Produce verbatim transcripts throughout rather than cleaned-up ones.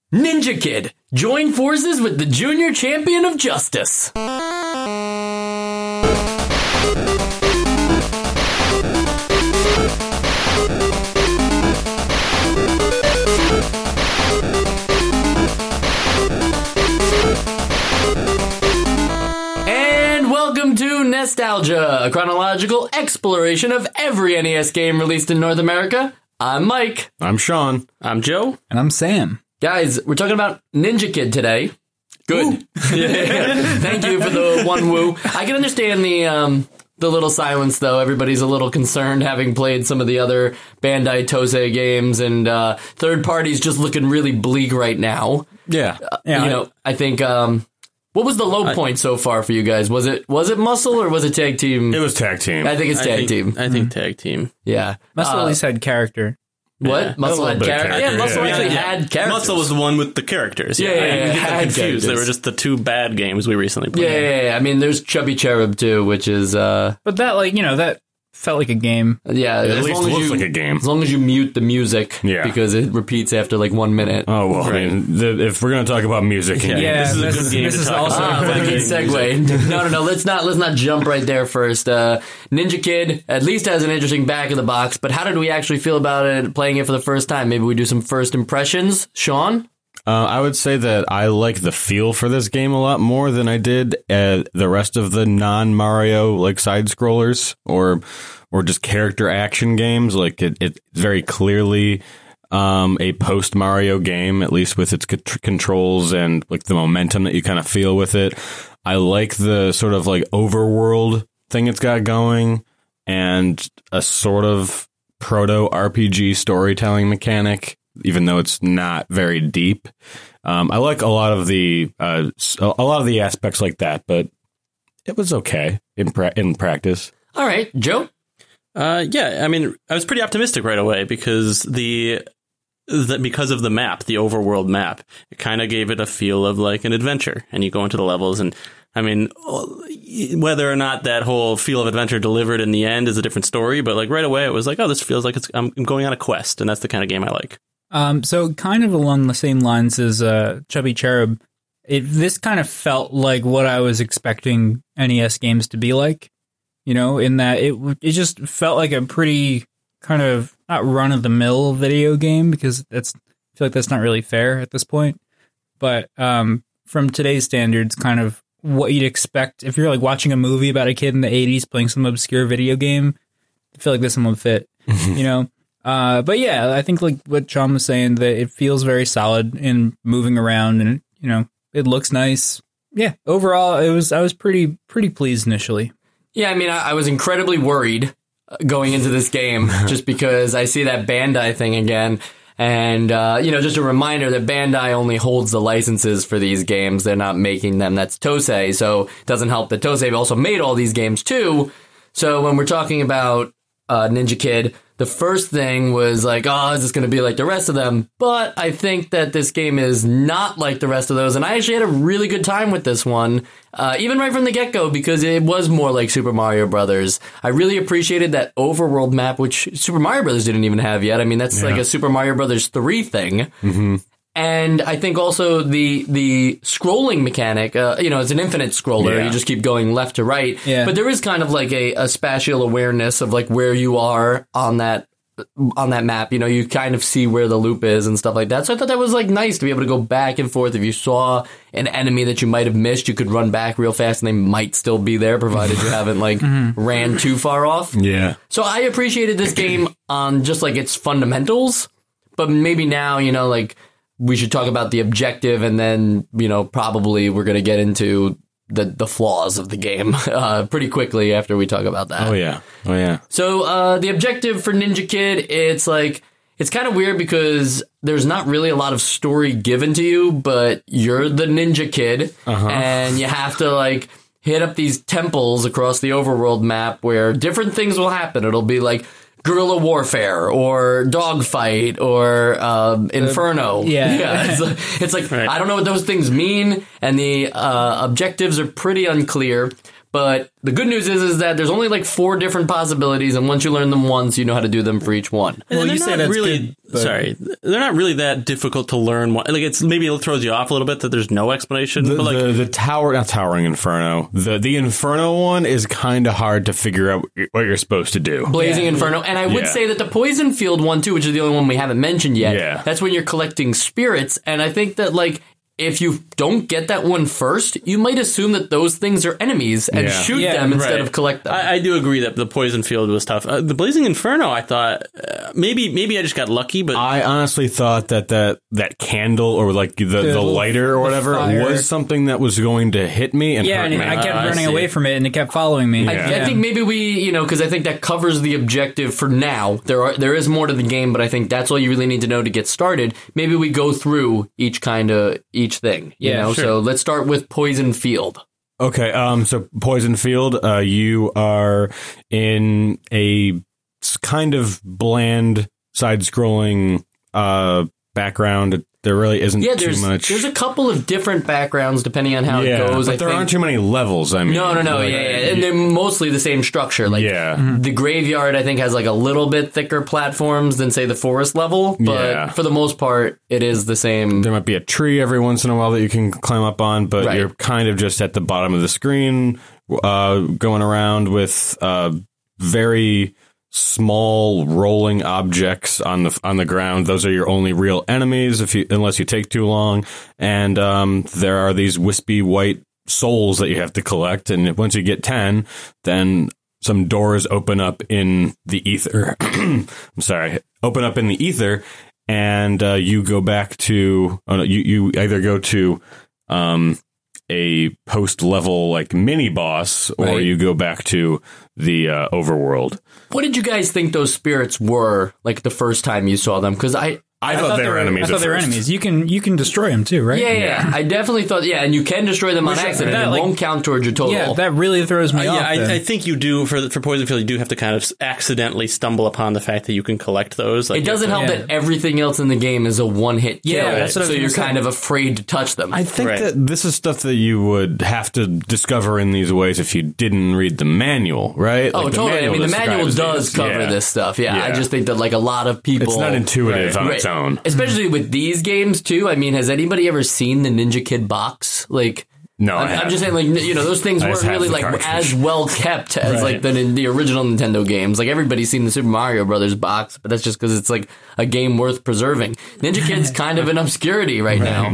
Ninja Kid, join forces with the Junior Champion of Justice. And welcome to Nostalgia, a chronological exploration of every N E S game released in North America. I'm Mike. I'm Sean. I'm Joe. And I'm Sam. Guys, we're talking about Ninja Kid today. Good. Thank you for the one woo. I can understand the um, the little silence, though. Everybody's a little concerned, having played some of the other Bandai Tosei games, and uh, third parties just looking really bleak right now. Yeah. Uh, yeah you I, know, I think... Um, what was the low I, point so far for you guys? Was it was it Muscle or was it Tag Team? It was Tag Team. I think it's Tag I think, Team. I think mm-hmm. Tag Team. Yeah. Muscle uh, at least had character. What? Yeah. Muscle had character? character? Yeah, Muscle yeah. actually yeah. had characters. Muscle was the one with the characters. Yeah, yeah, yeah. I yeah, didn't yeah. get them confused. Characters. They were just the two bad games we recently played. Yeah, yeah, yeah. I mean, there's Chubby Cherub, too, which is... Uh, but that, like, you know, that felt like a game. Yeah, it as at least long as looks you, like a game. As long as you mute the music, yeah. because it repeats after, like, one minute. Oh, well, right. I mean, the, if we're going to talk about music... Yeah, yeah this is this a good is, game this to is talk also about. Ah, what a good segue. No, no, no, let's not, let's not jump right there first. Uh, Ninja Kid at least has an interesting back of the box, but how did we actually feel about it playing it for the first time? Maybe we do some first impressions. Sean? Uh, I would say that I like the feel for this game a lot more than I did uh, the rest of the non-Mario, like, side-scrollers or or just character action games. Like, it, it's very clearly um, a post-Mario game, at least with its c- controls and, like, the momentum that you kind of feel with it. I like the sort of, like, overworld thing it's got going and a sort of proto-R P G storytelling mechanic, even though it's not very deep. Um, I like a lot of the uh, a lot of the aspects like that, but it was okay in pra- in practice. All right, Joe? Uh, yeah, I mean, I was pretty optimistic right away because the, the because of the map, the overworld map, it kind of gave it a feel of like an adventure. And you go into the levels, and I mean, whether or not that whole feel of adventure delivered in the end is a different story. But like right away, it was like, oh, this feels like it's I'm going on a quest, and that's the kind of game I like. Um, so kind of along the same lines as uh, Chubby Cherub, it, this kind of felt like what I was expecting N E S games to be like. You know, in that it it just felt like a pretty kind of not run of the mill video game, because that's I feel like that's not really fair at this point. But um, from today's standards, kind of what you'd expect if you're like watching a movie about a kid in the eighties playing some obscure video game. I feel like this one would fit. You know. Uh, but yeah, I think like what Sean was saying, that it feels very solid in moving around, and you know, it looks nice. Yeah, overall, it was I was pretty pretty pleased initially. Yeah, I mean, I, I was incredibly worried going into this game just because I see that Bandai thing again. And, uh, you know, just a reminder that Bandai only holds the licenses for these games. They're not making them. That's Tosei. So it doesn't help that Tosei also made all these games, too. So when we're talking about uh, Ninja Kid, the first thing was like, oh, is this going to be like the rest of them? But I think that this game is not like the rest of those. And I actually had a really good time with this one, uh, even right from the get-go, because it was more like Super Mario Brothers. I really appreciated that overworld map, which Super Mario Brothers didn't even have yet. I mean, that's yeah. like a Super Mario Brothers three thing. Mm-hmm. And I think also the the scrolling mechanic, uh, you know, it's an infinite scroller. Yeah. You just keep going left to right. Yeah. But there is kind of like a, a spatial awareness of like where you are on that on that map. You know, you kind of see where the loop is and stuff like that. So I thought that was like nice to be able to go back and forth. If you saw an enemy that you might have missed, you could run back real fast and they might still be there, provided you haven't like mm-hmm. ran too far off. Yeah. So I appreciated this game on just like its fundamentals, but maybe now, you know, like, we should talk about the objective, and then, you know, probably we're going to get into the the flaws of the game uh, pretty quickly after we talk about that. Oh, yeah. Oh, yeah. So uh, the objective for Ninja Kid, it's like, it's kind of weird because there's not really a lot of story given to you, but you're the Ninja Kid, uh-huh. and you have to, like, hit up these temples across the overworld map where different things will happen. It'll be like guerrilla warfare or dogfight or um, inferno. Uh, yeah. yeah. It's like, it's like right. I don't know what those things mean, and the uh, objectives are pretty unclear. But the good news is, is that there's only like four different possibilities, and once you learn them once, you know how to do them for each one. Well, you you say say that's really. good, but- Sorry, they're not really that difficult to learn. Like it's maybe it throws you off a little bit that there's no explanation. The, but like the, the tower, not towering inferno. The the inferno one is kind of hard to figure out what you're supposed to do. Blazing Inferno. And I would Yeah. say that the Poison Field one, too, which is the only one we haven't mentioned yet, Yeah. that's when you're collecting spirits. And I think that, like, if you don't get that one first, you might assume that those things are enemies and Yeah. shoot Yeah, them instead right. of collect them. I, I do agree that the Poison Field was tough. Uh, the Blazing Inferno, I thought uh, maybe maybe I just got lucky, but I honestly thought that that, that candle or like the, the, little- lighter or the whatever fire. was something that was going to hit me and Yeah, hurt and me. I kept Uh, I running see. away from it, and it kept following me. I, Yeah. I think maybe we, you know, because I think that covers the objective for now. There are there is more to the game, but I think that's all you really need to know to get started. Maybe we go through each kind of each thing. You Yeah, know, sure. so let's start with Poison Field. Okay, um, so Poison Field, uh, you are in a s- kind of bland side-scrolling uh, background. There really isn't Yeah, too there's much. there's a couple of different backgrounds depending on how yeah, it goes. but I there think. aren't too many levels. I mean, No, no, no. Like, Yeah, yeah, and they're mostly the same structure. Like, Yeah. the graveyard, I think, has like a little bit thicker platforms than say the forest level, but Yeah. for the most part, it is the same. There might be a tree every once in a while that you can climb up on, but Right. you're kind of just at the bottom of the screen, uh, going around with uh, very small rolling objects on the on the ground. Those are your only real enemies, if you unless you take too long. And um, there are these wispy white souls that you have to collect, and once you get ten, then some doors open up in the ether. I'm sorry, open up in the ether. And uh, you go back to oh no, you you either go to um, a post level like mini boss, or Right. you go back to the uh, overworld. What did you guys think those spirits were like the first time you saw them? Because I. I, thought, they were enemies. I thought at they were first. enemies. You can you can destroy them too, right? Yeah, yeah, yeah. I definitely thought, yeah, and you can destroy them on Which- accident. that, It like- won't count towards your total. Yeah, that really throws me Uh, off. yeah, then. I, I think you do for the- for Poison Field. You do have to kind of accidentally stumble upon the fact that you can collect those. Like It doesn't help Yeah. that everything else in the game is a one-hit kill, Yeah, that's what I was so gonna you're say. kind of afraid to touch them. I think Right. that this is stuff that you would have to discover in these ways if you didn't read the manual, right? oh, Like, the totally. I mean, the describes manual these. does cover Yeah. this stuff. Yeah, I Yeah. just think that like a lot of people, It's not intuitive on its Right. own. Especially with these games too. I mean, has anybody ever seen the Ninja Kid box? Like, No, I I'm, I'm haven't. just saying, like, you know, those things I just weren't have really the like cartridge. as well kept as Right. like the the original Nintendo games. Like everybody's seen the Super Mario Brothers box, but that's just because it's like a game worth preserving. Ninja Kid's kind of in obscurity right now.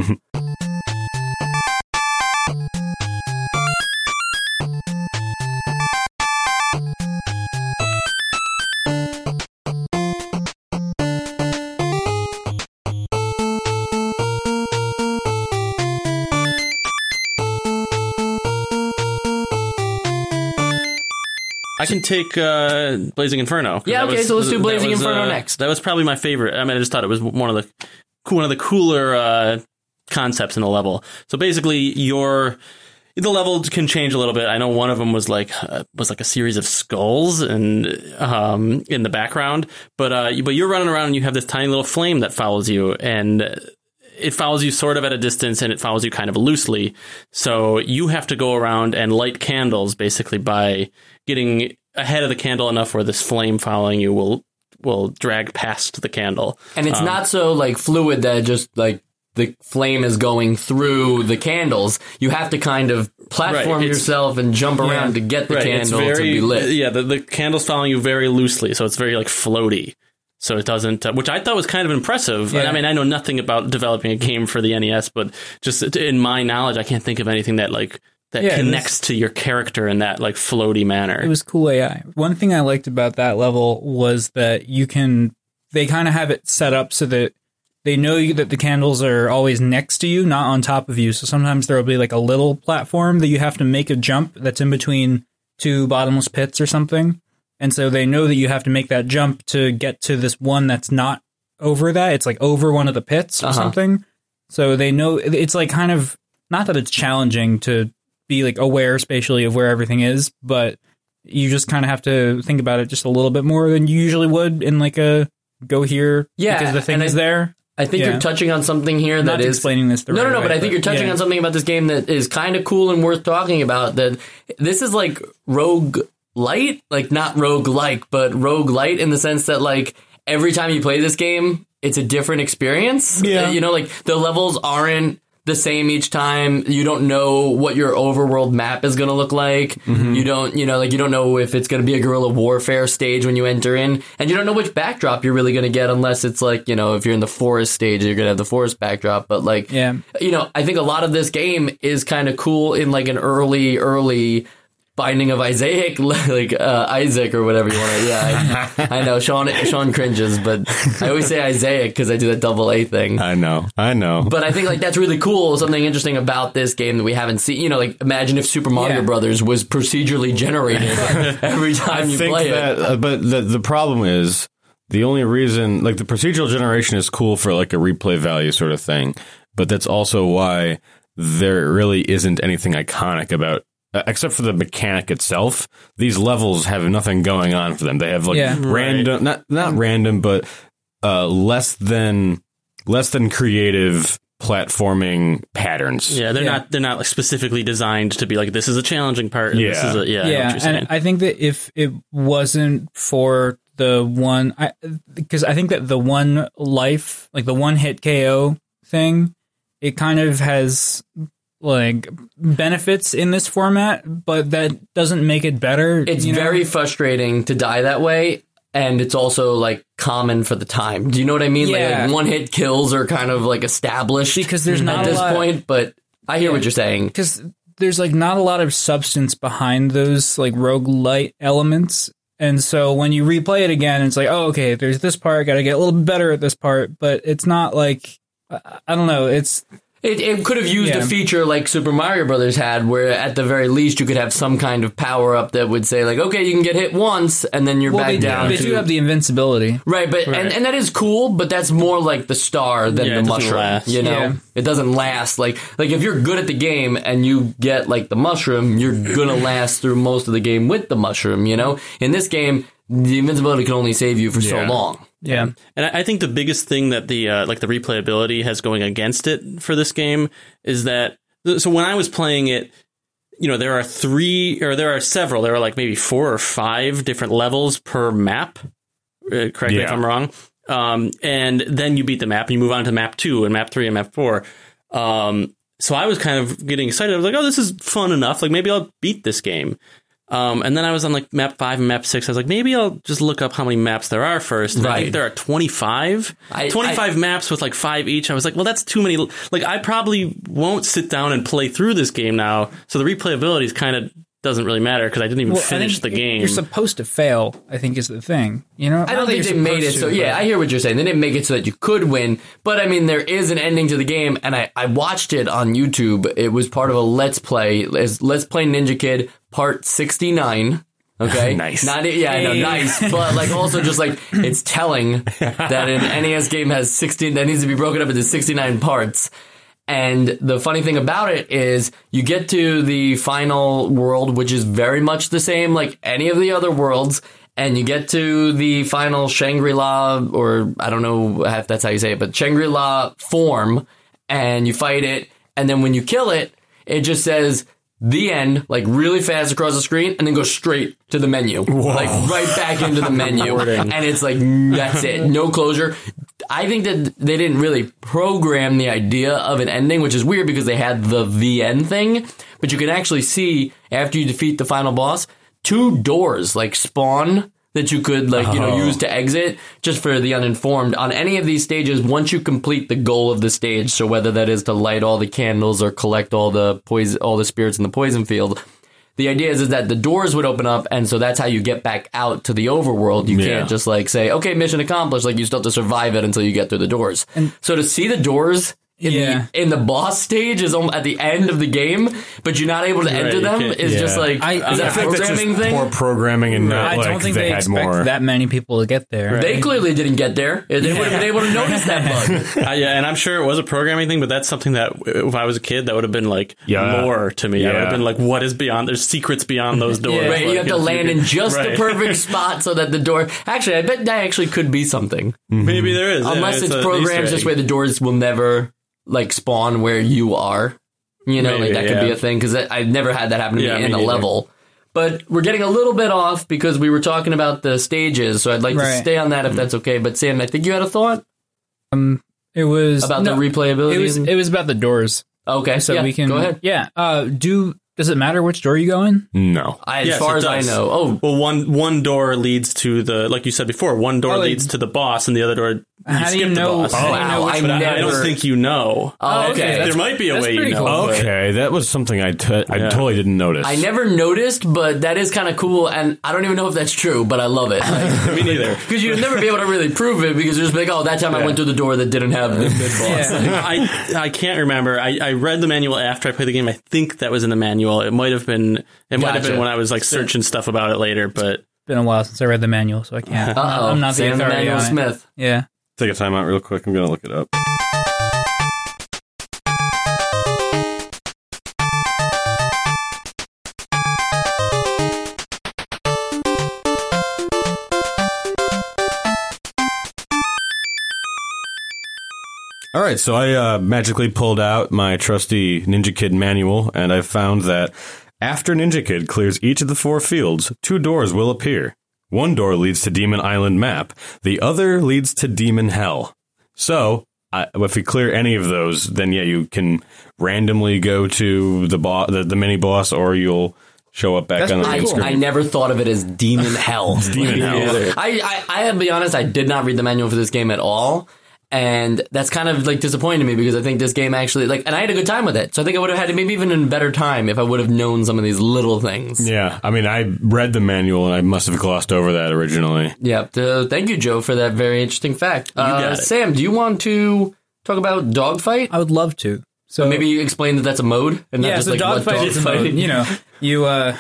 I can take uh, Blazing Inferno. 'cause Yeah, that okay, so let's do that Blazing was, Inferno uh, next. That was probably my favorite. I mean, I just thought it was one of the one of the cooler uh, concepts in the level. So basically, your the level can change a little bit. I know one of them was like uh, was like a series of skulls and um, in the background, but uh, but you're running around and you have this tiny little flame that follows you, and it follows you sort of at a distance and it follows you kind of loosely. So you have to go around and light candles basically by getting ahead of the candle enough where this flame following you will will drag past the candle. And it's Um, not so like fluid that just like the flame is going through the candles. You have to kind of platform Right, it's- yourself and jump around to get the Right, it's candle to very- be lit. Yeah, the, the candle's following you very loosely, so it's very like floaty. So it doesn't, uh, which I thought was kind of impressive. And Yeah. I mean, I know nothing about developing a game for the N E S, but just in my knowledge, I can't think of anything that like that Yeah, it connects to your character in that like floaty manner. It was cool A I. One thing I liked about that level was that you can, they kind of have it set up so that they know you, that the candles are always next to you, not on top of you. So sometimes there will be like a little platform that you have to make a jump that's in between two bottomless pits or something. And so they know that you have to make that jump to get to this one that's not over that. It's like over one of the pits or Uh-huh. something. So they know it's like kind of, not that it's challenging to be like aware spatially of where everything is, but you just kind of have to think about it just a little bit more than you usually would in like a go here Yeah, because the thing and is I- there. I think Yeah. you're touching on something here I'm that not is explaining this the no, right no, no. way, But I think you're touching yeah. on something about this game that is kind of cool and worth talking about. That this is like rogue light, like not rogue like, but rogue light in the sense that like every time you play this game, it's a different experience. Yeah. You know, like the levels aren't the same each time. You don't know what your overworld map is going to look like. Mm-hmm. You don't, you know, like you don't know if it's going to be a guerrilla warfare stage when you enter in, and you don't know which backdrop you're really going to get unless it's like, you know, if you're in the forest stage, you're going to have the forest backdrop. But like, Yeah. you know, I think a lot of this game is kind of cool in like an early, early Binding of Isaac, like uh, Isaac or whatever you want to. Yeah, I, I know Sean. Sean cringes, but I always say Isaac because I do that double A thing. I know, I know. But I think like that's really cool. Something interesting about this game that we haven't seen. You know, like imagine if Super Mario Yeah. Brothers was procedurally generated every time I you think play that, it. uh, but the the problem is the only reason, like the procedural generation is cool for like a replay value sort of thing, but that's also why there really isn't anything iconic about. Uh, except for the mechanic itself, these levels have nothing going on for them. They have like Yeah. random, not not random, but uh, less than less than creative platforming patterns. Yeah, they're Yeah. not they're not like specifically designed to be like this is a challenging part. And this Yeah. is a, yeah, I know what Yeah, you're saying. and I think that if it wasn't for the one, I because I think that the one life, like the one hit K O thing, it kind of has like benefits in this format, but that doesn't make it better. It's you know? very frustrating to die that way. And it's also like common for the time. Do you know what I mean? Like, Yeah. like one hit kills are kind of like established Because there's not at a this lot- point. But I hear Yeah. what you're saying. because there's like not a lot of substance behind those like roguelite elements. And so when you replay it again, it's like, oh, okay, there's this part, got to get a little bit better at this part, but it's not like, I I don't know, it's, It, it could have used Yeah. a feature like Super Mario Brothers had, where at the very least you could have some kind of power up that would say like, okay, you can get hit once, and then you're well, back they, down. they to, do have the invincibility. right, but Right. And, and that is cool, but that's more like the star than Yeah, the it doesn't mushroom. last. You know, Yeah. it doesn't last. Like like if you're good at the game and you get like the mushroom, you're gonna last through most of the game with the mushroom. You know, in this game, the invincibility can only save you for so Yeah. long. Yeah. And I I think the biggest thing that the uh, like the replayability has going against it for this game is that so when I was playing it, you know, there are three or there are several. There are like maybe four or five different levels per map. Uh, correct me if Yeah. I'm wrong. Um, and then you beat the map and you move on to map two and map three and map four. Um, so I was kind of getting excited. I was like, oh, this is fun enough. Like maybe I'll beat this game. Um, and then I was on like map five and map six. I was like, maybe I'll just look up how many maps there are first. And I Right. think there are twenty-five. I- twenty-five maps with like five each. I was like, well, that's too many. Like, I probably won't sit down and play through this game now. So the replayability is kind of doesn't really matter because I didn't even Well, I finish think the game. You're supposed to fail, I think is the thing. You know, I don't think you're they made it supposed so. to, Yeah, but- I hear what you're saying. They didn't make it so that you could win, but I mean, there is an ending to the game, and I, I watched it on YouTube. It was part of a Let's Play. It's Let's Play Ninja Kid Part sixty-nine. Okay, Nice. Not yeah, I know, Hey. nice, but like also just like it's telling that an N E S game has sixteen that needs to be broken up into sixty-nine parts. And the funny thing about it is you get to the final world, which is very much the same like any of the other worlds. And you get to the final Shangri-La, or I don't know if that's how you say it, but Shangri-La form, and you fight it. And then when you kill it, it just says the end, like really fast across the screen, and then goes straight to the menu. Like right back into the menu. And it's like, that's it. No closure. I think that they didn't really program the idea of an ending, which is weird because they had the the end thing. But you can actually see, after you defeat the final boss, two doors like spawn that you could like, you know, Oh. use to exit. Just for the uninformed, on any of these stages, once you complete the goal of the stage, so whether that is to light all the candles or collect all the poison, all the spirits in the poison field, the idea is, is that the doors would open up, and so that's how you get back out to the overworld. You Yeah. can't just like say, okay, mission accomplished. Like you still have to survive it until you get through the doors. so to see the doors in Yeah. the in the boss stage is al- at the end of the game, but you're not able to enter you them. can't- Is yeah. just like I- is I that a think that's programming just thing? poor programming and not I like don't think they, they, had expect more. that many people to get there. They clearly didn't get there. They would have been able to notice that bug. Uh, yeah, and I'm sure it was a programming thing, but that's something that if I was a kid, that would have been like Yeah. lore to me. I would Yeah. have been like, what is beyond? There's secrets beyond those doors. Yeah. Right, you Like, have to if land could- in just right. the perfect spot so that the door. Actually, I bet that actually could be something. Maybe there is, yeah, Unless it's a programmed Easter this egg. way, the doors will never like spawn where you are. You know, Maybe, like that could be yeah. a thing because I've never had that happen to Yeah, me in me a neither. level. But we're getting a little bit off because we were talking about the stages, so I'd like to Right. stay on that if that's okay. But Sam, I think you had a thought It was about no, the replayability. It was and- it was about the doors. okay, So yeah, we can go ahead. Yeah. Uh, do does it matter which door you go in? No. I, as Yes, far it as I does. know, oh, Well, one one door leads to the, like you said before, one door Oh, it- leads to the boss, and the other door you How do you skip the know? boss. How do you wow, know which I But I, I never- don't think you know. Oh, okay. okay, there that's- might be a that's way you pretty know. cool. but- Okay, that was something I, t- I Yeah. totally didn't notice. I never noticed, but that is kind of cool, and I don't even know if that's true, but I love it. Me neither. Because you'd never be able to really prove it because you're just like, oh, that time I Yeah. went through the door that didn't have the mid boss. Yeah. I I can't remember. I, I read the manual after I played the game. I think that was in the manual. It might have been. It might have Gotcha. been when I was like searching stuff about it later. But Been a while since I read the manual, so I can't. Uh-oh. I'm not the Sam authority Emmanuel on it. Smith. Yeah. Take a time out real quick. I'm going to look it up. All right, so I uh, magically pulled out my trusty Ninja Kid manual, and I found that after Ninja Kid clears each of the four fields, two doors will appear. One door leads to Demon Island map. The other leads to Demon Hell. So, I, if you clear any of those, then yeah, you can randomly go to the bo- the, the mini boss, or you'll show up back That's on the I, main screen. I never thought of it as Demon Hell. Demon Hell. I, I, I have to be honest, I did not read the manual for this game at all. And that's kind of like disappointing to me because I think this game actually, like, and I had a good time with it. So I think I would have had maybe even a better time if I would have known some of these little things. Yeah, I mean, I read the manual, and I must have glossed over that originally. Yep. Uh, thank you, Joe, for that very interesting fact. Uh, got it. Sam, do you want to talk about dogfight? I would love to. So Maybe you explain that that's a mode and not yeah, just so like what dogfight is a mode. dogfighting- You know, you uh,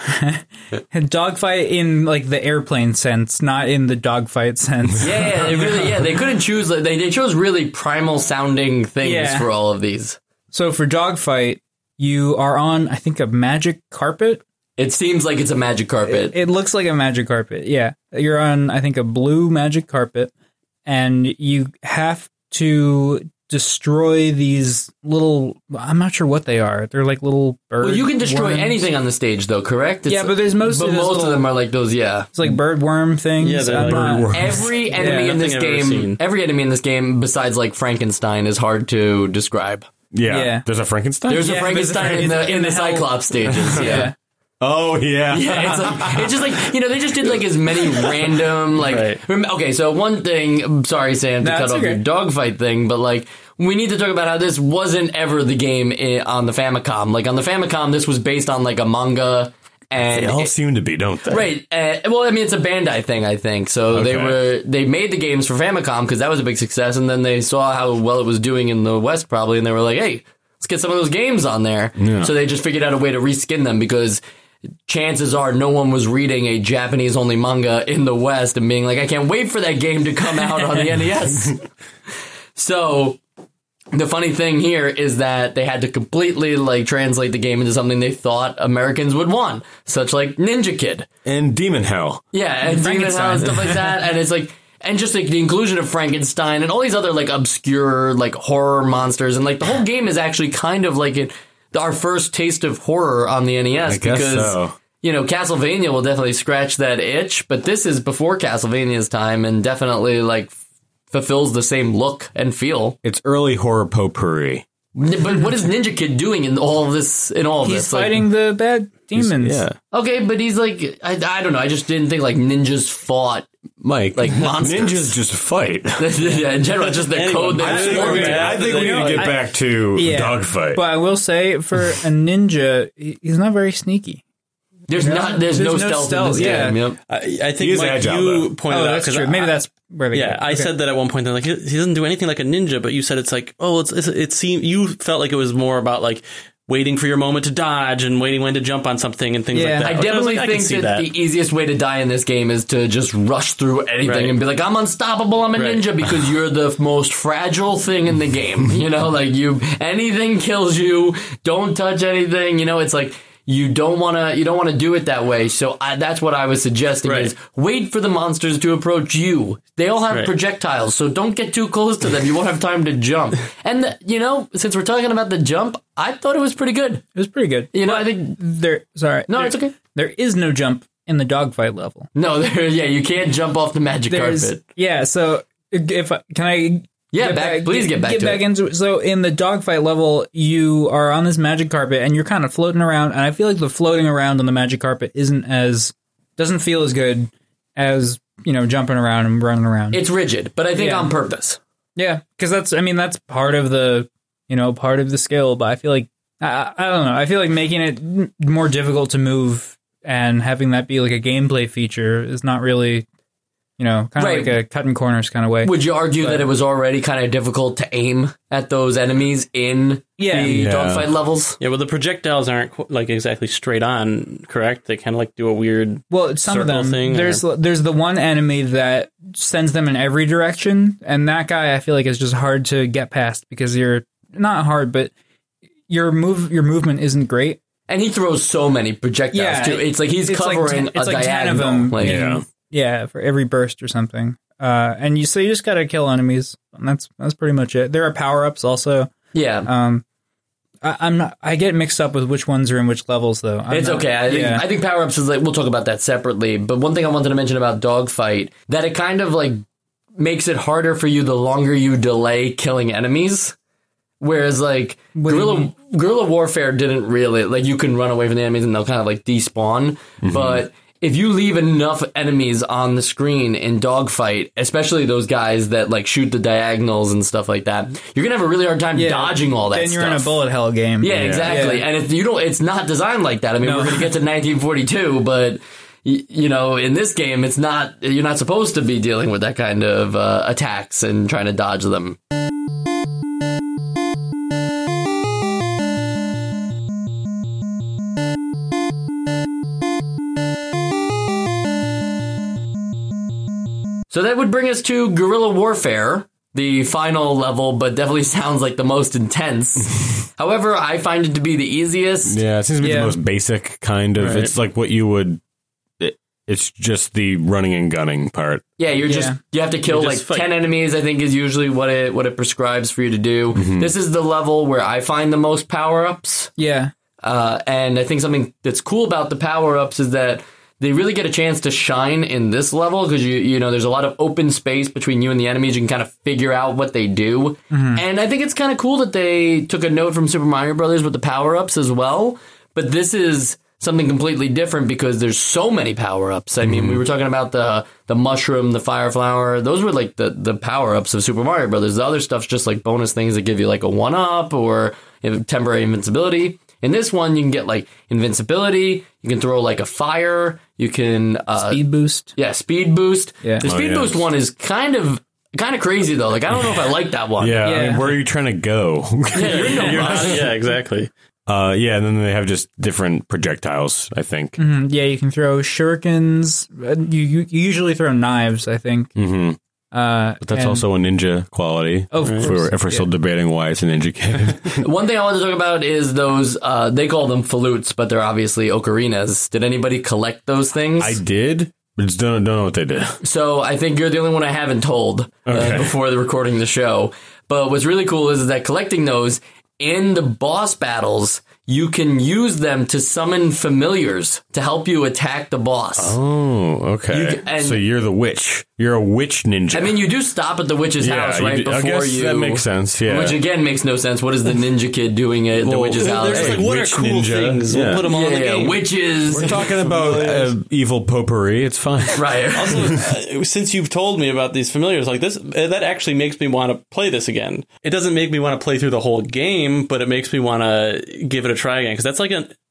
dogfight in like the airplane sense, not in the dogfight sense. Yeah, yeah, they really, yeah, they couldn't choose. Like, they they chose really primal sounding things Yeah. for all of these. So for dogfight, you are on, I think, a magic carpet. It seems like it's a magic carpet. It looks like a magic carpet. Yeah, you're on, I think, a blue magic carpet, and you have to destroy these little. I'm not sure what they are. They're like little birds. Well, you can destroy worms. anything on the stage, though, correct? It's- Yeah, but there's mostly but those most of little- them are like those. Yeah, It's like bird worm things. Yeah, they're I'm like not- bird worm. every enemy Yeah, in this nothing I've ever game, seen. every enemy in this game, besides like Frankenstein, is hard to describe. Yeah, Yeah. there's a Frankenstein. There's Yeah, a there's a Frankenstein in the Frankenstein in the in hell. Cyclops stages. Yeah. Yeah. oh yeah, Yeah, it's like it's just like you know they just did like as many random like Right. rem- okay so one thing I'm sorry Sam to No, cut it's off okay. your dogfight thing but like we need to talk about how this wasn't ever the game i- on the Famicom. Like on the Famicom this was based on like a manga and they all it- seem to be, don't they? right uh, well I mean it's a Bandai thing I think so they Okay. were they made the games for Famicom because that was a big success and then they saw how well it was doing in the West probably and they were like hey let's get some of those games on there Yeah. so they just figured out a way to reskin them because chances are no one was reading a Japanese only manga in the West and being like, I can't wait for that game to come out on the N E S. So the funny thing here is that they had to completely like translate the game into something they thought Americans would want, such like Ninja Kid. And Demon Hell. Yeah, and Demon Hell Frankenstein. and stuff like that. And it's like, and just like the inclusion of Frankenstein and all these other like obscure like horror monsters. And like the whole game is actually kind of like it, our first taste of horror on the N E S I guess because, so. you know, Castlevania will definitely scratch that itch, but this is before Castlevania's time and definitely like f- fulfills the same look and feel. It's early horror potpourri. N- But what is Ninja Kid doing in all of this? In all of He's this, Like, fighting the bad demons. Yeah, okay, but he's like, I, I don't know. I just didn't think like ninjas fought Mike. like monsters. Ninjas just fight. yeah, in general, just their code. I Their think, sword. we, I think we need to get I- back to Yeah. dogfight. But I will say, for a ninja, he- he's not very sneaky. There's not. There's, There's no, no stealth, stealth, in this yeah. game. Yep. I, I He think is Mike, agile, you though. pointed Oh, out that's 'cause true. I- Maybe that's where they Yeah, go. I Okay. said that at one point. They're like, he he doesn't do anything like a ninja, but you said it's like, oh, it's, it's it seemed you felt like it was more about like waiting for your moment to dodge and waiting when to jump on something and things Yeah. like that. I Which definitely was like, I can think see that, that. the easiest way to die in this game is to just rush through anything Right. and be like, I'm unstoppable, I'm a Right. ninja, because you're the most fragile thing in the game. You know, like you, anything kills you, don't touch anything, you know, it's like, you don't want to, you don't want to do it that way. So I, that's what I was suggesting Right. is wait for the monsters to approach you. They all have Right. projectiles, so don't get too close to them. You won't have time to jump. And, the, you know, since we're talking about the jump, I thought it was pretty good. It was pretty good. You know, I think, There, sorry. no, there, it's okay. There is no jump in the dogfight level. No, there, yeah, you can't jump off the magic There's, carpet. yeah. So if I- can I? Yeah, back- please get back get to back it. into it. So in the dogfight level, you are on this magic carpet and you're kind of floating around, and I feel like the floating around on the magic carpet isn't as doesn't feel as good as you know jumping around and running around. It's rigid, but I think Yeah. on purpose. Yeah, because that's I mean that's part of the you know part of the skill, but I feel like I, I don't know. I feel like making it m- more difficult to move and having that be like a gameplay feature is not really you know kind of Right. like a cutting corners kind of way. Would you argue But- that it was already kind of difficult to aim at those enemies in Yeah. the Yeah. dogfight levels? Yeah, well, the projectiles aren't qu- like exactly straight on, correct? They kind of like do a weird. Well, some of circle them. thing, there's there's the one enemy that sends them in every direction, and that guy I feel like is just hard to get past because you're not hard, but your move your movement isn't great. And he throws so many projectiles Yeah, too. It's like he's it's like covering ten- it's a like ten diagonal. of them. Like, in- Yeah. yeah, for every burst or something. Uh, and you so you just gotta kill enemies. And that's that's pretty much it. There are power ups also. yeah. Um, I, I'm not. I get mixed up with which ones are in which levels though. I'm It's not- okay. I think, yeah. I think power ups is like we'll talk about that separately. But one thing I wanted to mention about dogfight that it kind of like makes it harder for you the longer you delay killing enemies. Whereas like What do you guerrilla mean? guerrilla warfare didn't really like you can run away from the enemies and they'll kind of like despawn. But if you leave enough enemies on the screen in dogfight, especially those guys that like shoot the diagonals and stuff like that, you're gonna have a really hard time Yeah. dodging all that Then stuff. you're in a bullet hell game. Yeah, exactly. Yeah. And if you don't, it's not designed like that. I mean, No. we're going to get to nineteen forty-two, but y- you know, in this game, it's not. You're not supposed to be dealing with that kind of uh, attacks and trying to dodge them. So that would bring us to Guerrilla Warfare, the final level, but definitely sounds like the most intense. However, I find it to be the easiest. Yeah, it seems to be Yeah. the most basic kind of. Right. It's like what you would. It, it's just the running and gunning part. Yeah, you're just Yeah. you have to kill You like just fight. ten enemies. I think is usually what it what it prescribes for you to do. Mm-hmm. This is the level where I find the most power ups, Yeah. uh, and I think something that's cool about the power ups is that they really get a chance to shine in this level because you you know there's a lot of open space between you and the enemies. You can kind of figure out what they do, and I think it's kind of cool that they took a note from Super Mario Brothers with the power ups as well. But this is something completely different because there's so many power ups. I mean, we were talking about the the mushroom, the fire flower. Those were like the the power ups of Super Mario Brothers. The other stuff's just like bonus things that give you like a one up or temporary invincibility. In this one, you can get like invincibility. You can throw like a fire. You can uh, Speed boost. yeah, speed boost. Yeah. The Oh, speed yes. boost one is kind of kind of crazy though. Like I don't know if I like that one. Yeah, I Yeah. mean, where are you trying to go? Yeah, you're in no You're rush. not- yeah, exactly. uh, yeah, and then they have just different projectiles. I think. Mhm. Yeah, you can throw shurikens. Uh, You, you you usually throw knives, I think. hmm Uh, But that's and- also a ninja quality. Oh, of if, course. we're, if we're still Yeah. debating why it's a ninja kid. One thing I wanted to talk about is those. Uh, they call them flutes, but they're obviously ocarinas. Did anybody collect those things? I did, but just don't, don't know what they did. So I think you're the only one I haven't told uh, Okay. before the recording the show. But what's really cool is that collecting those in the boss battles, you can use them to summon familiars to help you attack the boss. Oh, okay. You can- and- so you're the witch. You're a witch ninja. I mean, you do stop at the witch's Yeah, house you right do- I before guess you. that makes sense, yeah. Which again makes no sense. What is the ninja kid doing at the Well, witch's they're house? They're just Hey, like, what are witch cool ninja. things? Yeah. We'll put them all in the yeah, game. witches. We're talking about uh, evil potpourri. It's fine. Right. Also, uh, since you've told me about these familiars, like this, uh, that actually makes me want to play this again. It doesn't make me want to play through the whole game, but it makes me want to give it a try again because that's like an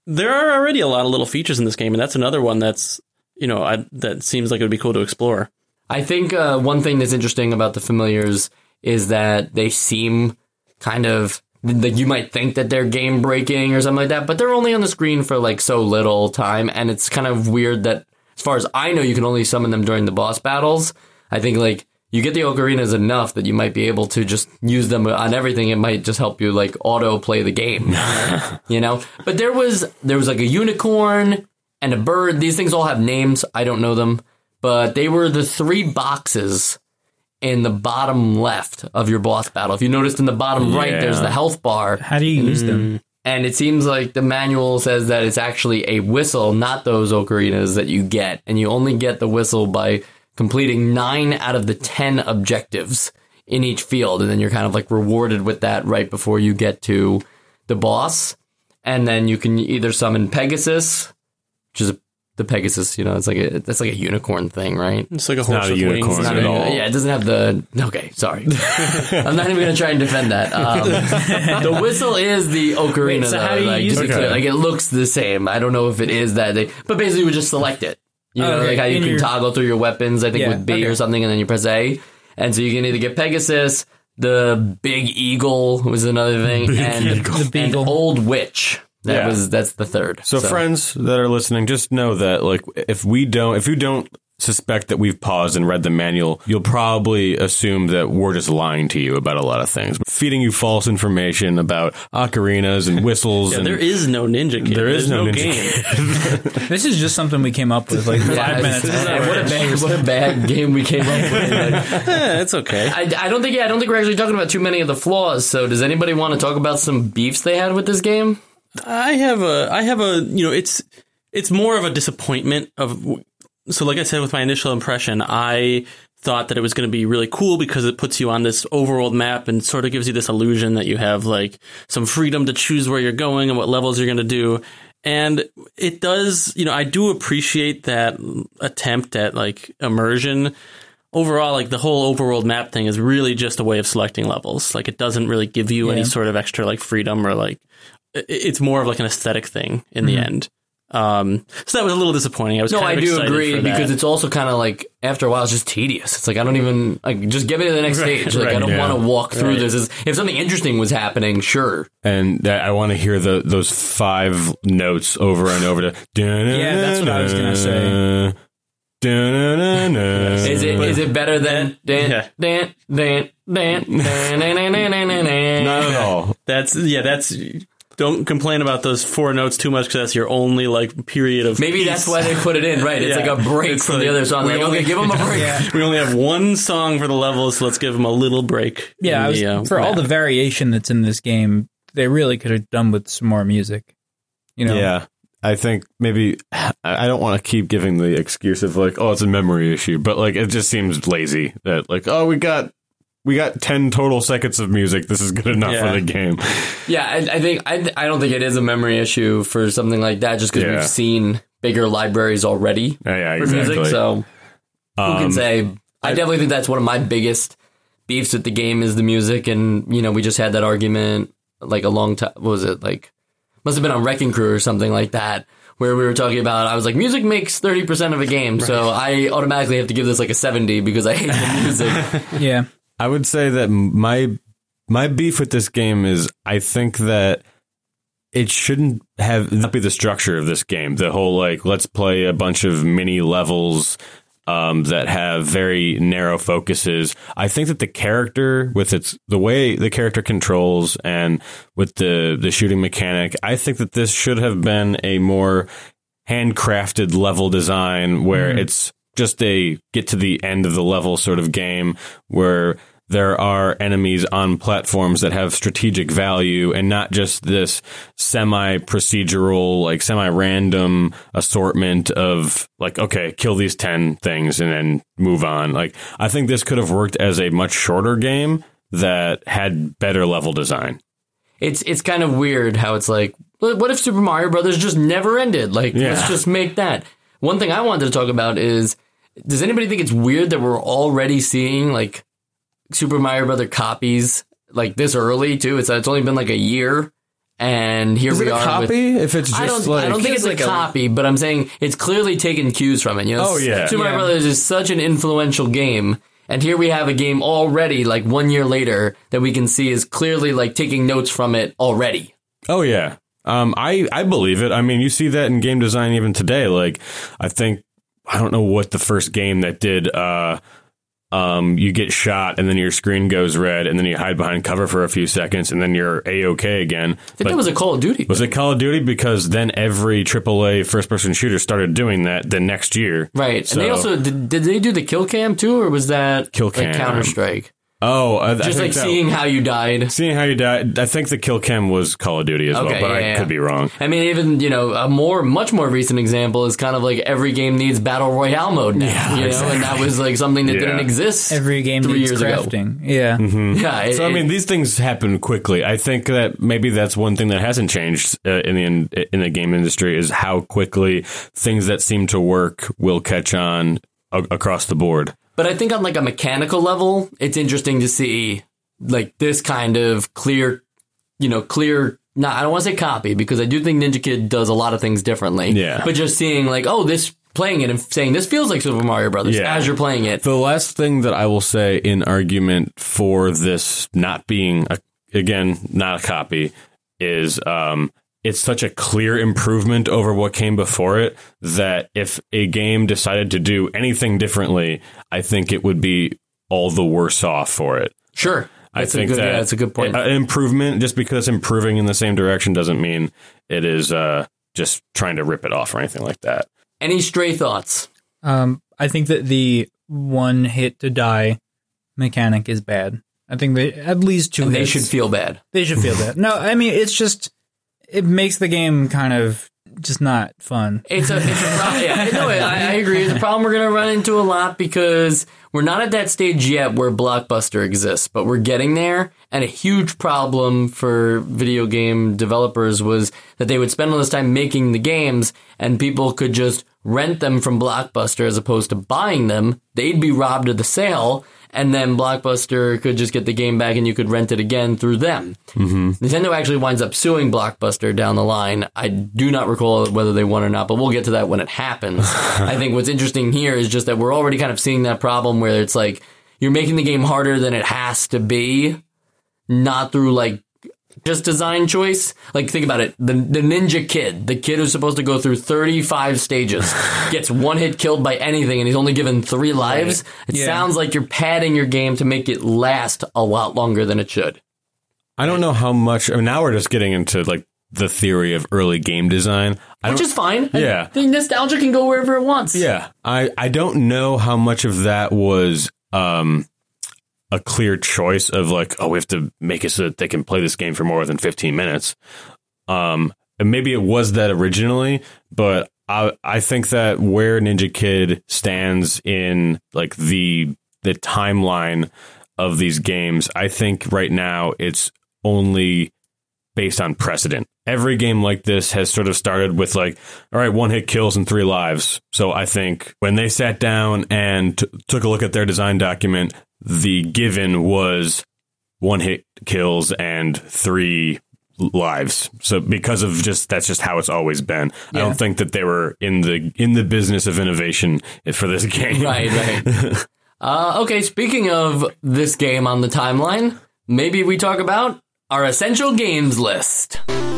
there are already a lot of little features in this game, and that's another one that's, you know, I, that seems like it would be cool to explore. I think uh, one thing that's interesting about the Familiars is that they seem kind of like you might think that they're game breaking or something like that, but they're only on the screen for like so little time, and it's kind of weird that, as far as I know, you can only summon them during the boss battles. I think like you get the ocarinas enough that you might be able to just use them on everything. It might just help you like auto play the game, you know. But there was there was like a unicorn and a bird. These things all have names. I don't know them, but they were the three boxes in the bottom left of your boss battle. If you noticed in the bottom Yeah. right, there's the health bar. How do you use them? And it seems like the manual says that it's actually a whistle, not those ocarinas that you get. And you only get the whistle by completing nine out of the ten objectives in each field. And then you're kind of like rewarded with that right before you get to the boss. And then you can either summon Pegasus, which is a, the Pegasus, you know, it's like a, that's like a unicorn thing, right? It's like a horse not a with unicorn wings. at and- all. Yeah, it doesn't have the... Okay, sorry. I'm not even going to try and defend that. Um, the whistle is the ocarina, Wait, so though. how do you like, use to be it? clear. Like, it looks the same. I don't know if it is that. They, but basically, you would just select it. You know, Okay, like how you in can your- toggle through your weapons, I think, Yeah, with B okay. or something, and then you press A. And so you can either get Pegasus, the Big Eagle was another thing, and, Eagle. The and Beagle. Old Witch. That Yeah. was That's the third. So, friends that are listening, just know that like if we don't, if you don't suspect that we've paused and read the manual, you'll probably assume that we're just lying to you about a lot of things, feeding you false information about ocarinas and whistles. Yeah, and there is no Ninja Kid. There is There's no no, Ninja game. This is just something we came up with like Yeah, five minutes it's- ago. what a bad, what a bad game we came up with. Like, Eh, it's okay. I, I don't think yeah, I don't think we're actually talking about too many of the flaws. So does anybody want to talk about some beefs they had with this game? I have a, I have a, you know, it's, it's more of a disappointment of, so like I said, with my initial impression, I thought that it was going to be really cool because it puts you on this overworld map and sort of gives you this illusion that you have like some freedom to choose where you're going and what levels you're going to do. And it does, you know, I do appreciate that attempt at like immersion. Overall, like the whole overworld map thing is really just a way of selecting levels. Like it doesn't really give you Yeah. any sort of extra like freedom or like, it- it's more of like an aesthetic thing in the end. Um, so that was a little disappointing. I was No, kind I of do excited agree for that. because it's also kind of like after a while it's just tedious. It's like I don't even like just get me to the next Right, stage. Like right, I don't yeah. want to walk through Right. this. If something interesting was happening, sure. and that I want to hear the those five notes over and over. To Yeah, that's what I was gonna say. Is it is it better than dan Yeah. dan dan dan dan dan dan dan dan dan? Not at all. That's yeah. That's don't complain about those four notes too much because that's your only like period of Maybe peace. that's why they put it in, right? It's Yeah. like a break It's from the like, other song. we Like, only- okay, give them a break. We only have one song for the levels, so let's give them a little break. Yeah, in I was, the, uh, for all the map. variation that's in this game, they really could have done with some more music. You know, Yeah. I think maybe I I don't want to keep giving the excuse of like, oh, it's a memory issue, but like it just seems lazy that like, oh, we got we got ten total seconds of music. This is good enough Yeah. for the game. Yeah, I, I think I, I don't think it is a memory issue for something like that, just because Yeah. we've seen bigger libraries already Yeah, yeah, for exactly. music. So who can Um, say? I definitely think that's one of my biggest beefs with the game is the music, and you know we just had that argument like a long time. What was it like? Must have been on Wrecking Crew or something like that, where we were talking about. I was like, music makes thirty percent of a game, so I automatically have to give this like a seventy because I hate the music. yeah. I would say that my my beef with this game is I think that it shouldn't have not be the structure of this game. The whole like let's play a bunch of mini levels um, that have very narrow focuses. I think that the character with its the way the character controls and with the the shooting mechanic, I think that this should have been a more handcrafted level design where it's just a get to the end of the level sort of game where there are enemies on platforms that have strategic value and not just this semi-procedural, like semi-random assortment of like, okay, kill these ten things and then move on. Like, I think this could have worked as a much shorter game that had better level design. It's it's kind of weird how it's like, what what if Super Mario Brothers just never ended? Like, Yeah. let's just make that. One thing I wanted to talk about is, does anybody think it's weird that we're already seeing like Super Mario Brother copies like this early too? It's it's only been like a year, And here Is we it a are. copy? With, if it's just I don't, like I don't think it's Feels a like a- copy, but I'm saying it's clearly taken cues from it. You know, Oh, yeah. Super Mario Yeah. Brothers is such an influential game, and here we have a game already, like one year later, that we can see is clearly like taking notes from it already. Oh yeah. Um, I, I believe it. I mean, you see that in game design even today. Like, I think, I don't know what the first game that did, uh, um, you get shot and then your screen goes red and then you hide behind cover for a few seconds and then you're A-okay again. I think that was a Call of Duty. Was it Call of Duty? Because then every triple A first-person shooter started doing that the next year. Right. So- and they also, did, did they do the kill cam too, or was that Kill like cam. Counter-Strike? Oh, I, I Just like think that- seeing how you died. seeing how you died. I think the kill cam was Call of Duty as Okay, well, but yeah, I yeah. could be wrong. I mean, even, you know, a more, much more recent example is kind of like every game needs Battle Royale mode now, Yeah, you know, exactly. and that was like something that Yeah. didn't exist Every game three needs years ago. crafting. Yeah. Yeah. It, So I it- mean, these things happen quickly. I think that maybe that's one thing that hasn't changed uh, in the in, in the game industry is how quickly things that seem to work will catch on a- across the board. but I think on like a mechanical level, it's interesting to see like this kind of clear, you know, clear, not, I don't want to say copy because I do think Ninja Kid does a lot of things differently. Yeah. But just seeing like, oh, this, playing it and saying this feels like Super Mario Brothers Yeah. as you're playing it. The last thing that I will say in argument for this not being a, again not a copy is um, it's such a clear improvement over what came before it that if a game decided to do anything differently, I think it would be all the worse off for it. Sure. I That's think a good, that yeah, that's a good point. An improvement, just because it's improving in the same direction, doesn't mean it is uh, just trying to rip it off or anything like that. Any stray thoughts? Um, I think that the one hit to die mechanic is bad. I think that at least two And they hits. should feel bad. They should feel that. No, I mean, it's just, it makes the game kind of just not fun. It's a, it's a problem. Yeah, no, I, I agree. It's a problem we're going to run into a lot because we're not at that stage yet where Blockbuster exists, but we're getting there. And a huge problem for video game developers was that they would spend all this time making the games and people could just rent them from Blockbuster as opposed to buying them. They'd be robbed of the sale. And then Blockbuster could just get the game back and you could rent it again through them. Mm-hmm. Nintendo actually winds up suing Blockbuster down the line. I do not recall whether they won or not, but we'll get to that when it happens. I think what's interesting here is just that we're already kind of seeing that problem where it's like you're making the game harder than it has to be, not through like just design choice. Like, think about it. The, the Ninja Kid, the kid who's supposed to go through thirty-five stages, gets one hit killed by anything, and he's only given three lives. It Yeah. sounds like you're padding your game to make it last a lot longer than it should. I don't know how much. I mean, now we're just getting into like the theory of early game design, I Which don't- is fine. Yeah. The nostalgia can go wherever it wants. Yeah, I I don't know how much of that was um a clear choice of like, oh, we have to make it so that they can play this game for more than fifteen minutes. Um, and maybe it was that originally, but I I think that where Ninja Kid stands in like the the timeline of these games, I think right now it's only based on precedent. Every game like this has sort of started with like, all right, one hit kills and three lives. So I think when they sat down and t- took a look at their design document, the given was one hit kills and three lives. So because of just, that's just how it's always been. I Yeah. don't think that they were in the, in the business of innovation for this game. Right, right. uh, okay, speaking of this game on the timeline, maybe we talk about our essential games list.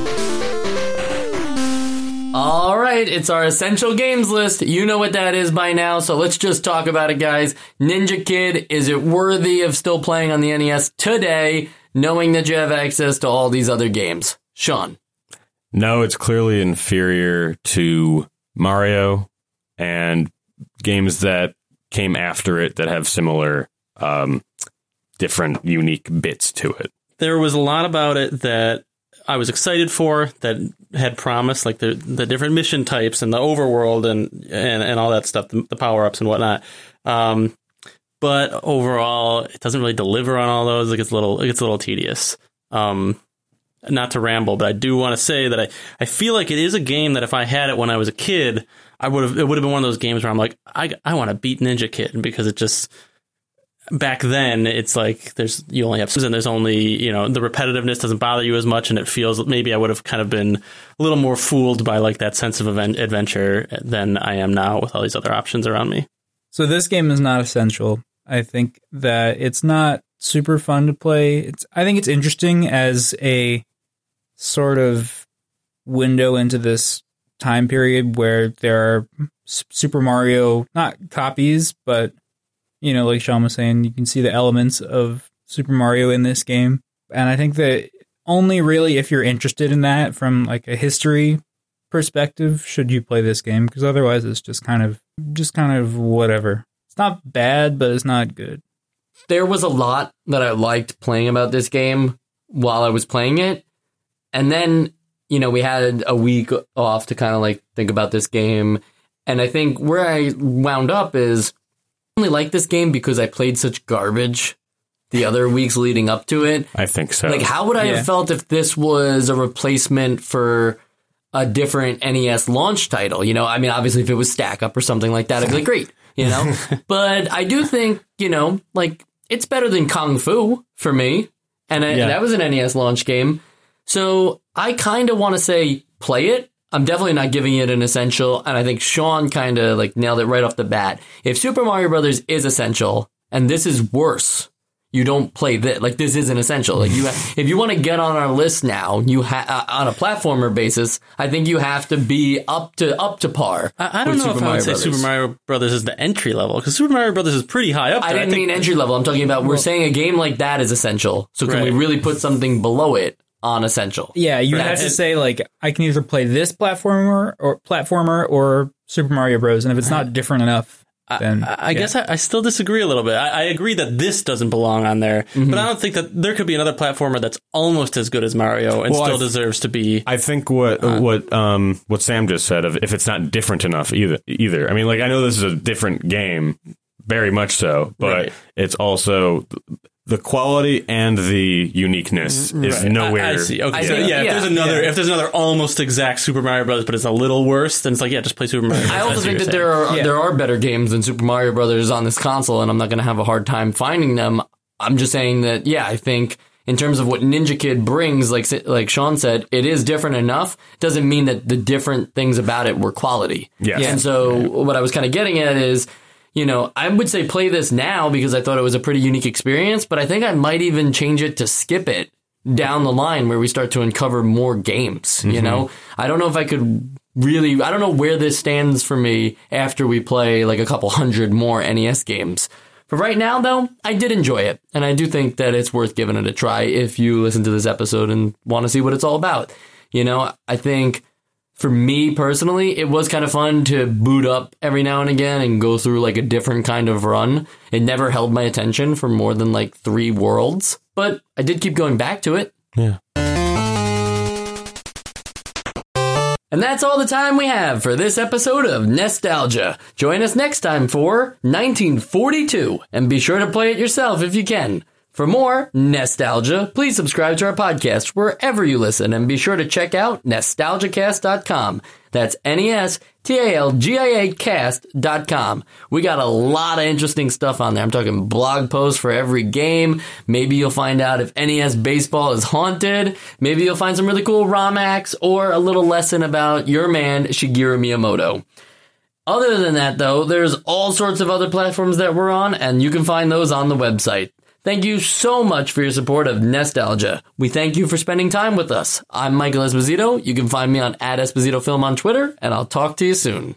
All right, it's our essential games list. You know what that is by now, so let's just talk about it, guys. Ninja Kid, is it worthy of still playing on the N E S today, knowing that you have access to all these other games? Sean. No, it's clearly inferior to Mario and games that came after it that have similar, um, different, unique bits to it. There was a lot about it that I was excited for, that had promise, like the the different mission types and the overworld and and, and all that stuff, the, the power-ups and whatnot. Um, but overall, it doesn't really deliver on all those. It gets a little, it gets a little tedious. Um, not to ramble, but I do want to say that I, I feel like it is a game that if I had it when I was a kid, I would have, it would have been one of those games where I'm like, I, I want to beat Ninja Kid because it just, back then it's like there's you only have and there's only, you know, the repetitiveness doesn't bother you as much, and it feels maybe I would have kind of been a little more fooled by like that sense of event, adventure than I am now with all these other options around me. So this game is not essential. I think that it's not super fun to play. It's I think it's interesting as a sort of window into this time period where there are Super Mario, not copies, but, you know, like Sean was saying, you can see the elements of Super Mario in this game. And I think that only really if you're interested in that from like a history perspective should you play this game, because otherwise it's just kind of just kind of whatever. It's not bad, but it's not good. There was a lot that I liked playing about this game while I was playing it. And then, you know, we had a week off to kind of like think about this game. And I think where I wound up is I only like this game because I played such garbage the other weeks leading up to it. I think so. Like, how would I Yeah. have felt if this was a replacement for a different N E S launch title? You know, I mean, obviously, if it was Stack Up or something like that, I'd be like, great, you know? But I do think, you know, like, it's better than Kung Fu for me. And I, Yeah. that was an N E S launch game. So I kind of want to say play it. I'm definitely not giving it an essential. And I think Sean kind of like nailed it right off the bat. If Super Mario Brothers is essential and this is worse, you don't play this. Like, this isn't essential. Like, you, ha- if you want to get on our list now, you ha- uh, on a platformer basis, I think you have to be up to up to par. I, I don't with know Super if I Mario would say Brothers. Super Mario Brothers is the entry level, because Super Mario Brothers is pretty high up I there. didn't think, mean entry level. I'm talking about we're saying a game like that is essential. So can we Right. really put something below it on essential? Yeah, you have to say like I can either play this platformer or platformer or Super Mario Bros. And if it's not different enough, then I, I yeah. guess I, I still disagree a little bit. I, I agree that this doesn't belong on there, Mm-hmm. but I don't think that there could be another platformer that's almost as good as Mario and Well, still I- deserves to be. I think what what um what Sam just said of if it's not different enough either either. I mean, like, I know this is a different game, very much so, but Right. it's also the quality and the uniqueness is nowhere. I, I see. Okay, I so think- yeah, yeah, if there's another, yeah. if there's another almost exact Super Mario Brothers, but it's a little worse, then it's like, yeah, just play Super Mario. I also That's what think you're that saying. there are Yeah. there are better games than Super Mario Brothers on this console, and I'm not going to have a hard time finding them. I'm just saying that, yeah, I think in terms of what Ninja Kid brings, like like Sean said, it is different enough. Doesn't mean that the different things about it were quality. Yes. And so what I was kind of getting at is, you know, I would say play this now because I thought it was a pretty unique experience, but I think I might even change it to skip it down the line where we start to uncover more games, you know? I don't know if I could really, I don't know where this stands for me after we play like a couple hundred more N E S games. But right now, though, I did enjoy it, and I do think that it's worth giving it a try if you listen to this episode and want to see what it's all about. You know, I think for me personally, it was kind of fun to boot up every now and again and go through like a different kind of run. It never held my attention for more than like three worlds, but I did keep going back to it. Yeah. And that's all the time we have for this episode of Nostalgia. Join us next time for nineteen forty-two, and be sure to play it yourself if you can. For more Nostalgia, please subscribe to our podcast wherever you listen, and be sure to check out nostalgia cast dot com. That's N E S T A L G I A cast dot com. We got a lot of interesting stuff on there. I'm talking blog posts for every game. Maybe you'll find out if N E S baseball is haunted. Maybe you'll find some really cool ROM hacks or a little lesson about your man, Shigeru Miyamoto. Other than that, though, there's all sorts of other platforms that we're on, and you can find those on the website. Thank you so much for your support of Nostalgia. We thank you for spending time with us. I'm Michael Esposito. You can find me on at Esposito Film on Twitter, and I'll talk to you soon.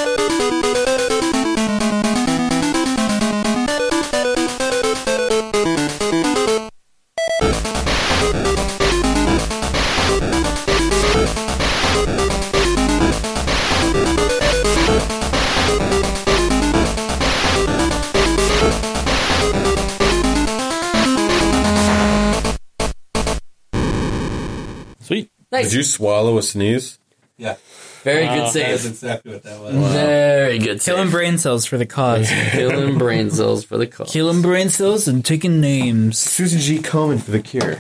Sweet. Nice. Did you swallow a sneeze? Yeah, Very good that's save. exactly what that was. Very good save. killing brain cells for the cause. Killing brain cells for the cause. Killing brain cells and taking names. Susan G. Komen for the cure.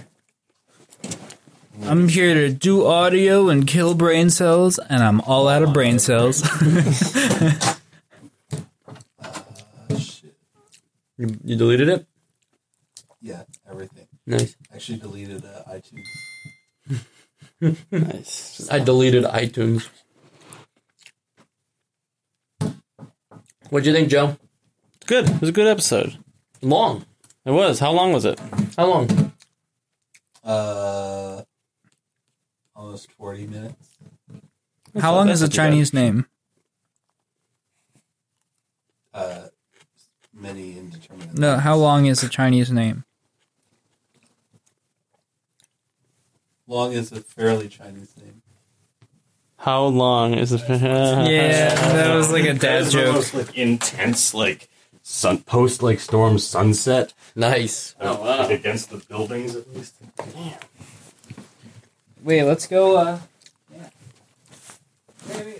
I'm here to do audio and kill brain cells, and I'm all out of brain cells. You, you deleted it? Yeah, everything. Nice. Actually deleted uh, iTunes. Nice. I deleted iTunes. What'd you think, Joe? Good. It was a good episode. Long. It was. How long was it? How long? Uh, almost forty minutes. How long That's is the not too bad. Chinese name? Uh, many indeterminate. No, how long is the Chinese name? Long is a fairly Chinese name. How long is it? Yeah, that was like a That dad is the joke. most, like, intense, like sun post like storm sunset. Nice. Oh wow! Like, against the buildings, at least. Wait, let's go. Uh, yeah. Maybe.